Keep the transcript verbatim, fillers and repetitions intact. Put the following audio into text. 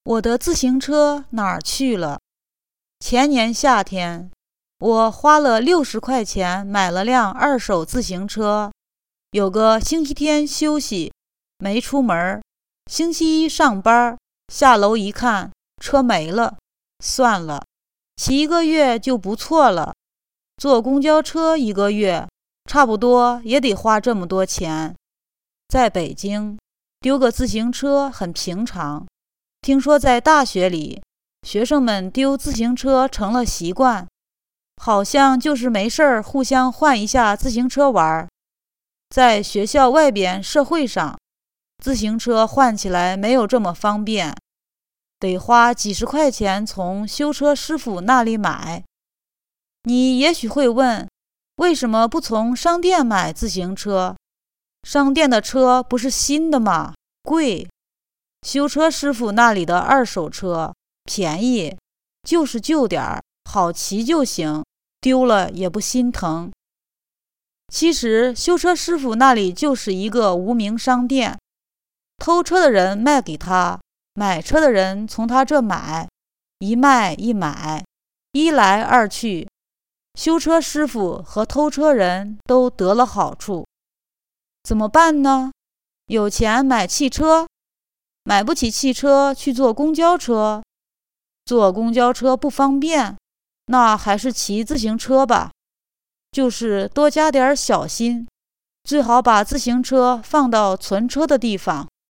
我的自行车哪儿去了？前年夏天，我花了六十块钱买了辆二手自行车。有个星期天休息，没出门。星期一上班，下楼一看，车没了。算了，骑一个月就不错了。坐公交车一个月，差不多也得花这么多钱。在北京，丢个自行车很平常。听说在大学里，学生们丢自行车成了习惯，好像就是没事儿互相换一下自行车玩。在学校外边社会上，自行车换起来没有这么方便，得花几十块钱从修车师傅那里买。你也许会问，为什么不从商店买自行车？商店的车不是新的吗？贵。修车师傅那里的二手车便宜，就是旧点儿，好骑就行，丢了也不心疼。其实修车师傅那里就是一个无名商店，偷车的人卖给他，买车的人从他这买，一卖一买，一来二去，修车师傅和偷车人都得了好处。怎么办呢？有钱买汽车，买不起汽车去坐公交车，坐公交车不方便，那还是骑自行车吧。就是多加点小心，最好把自行车放到存车的地方。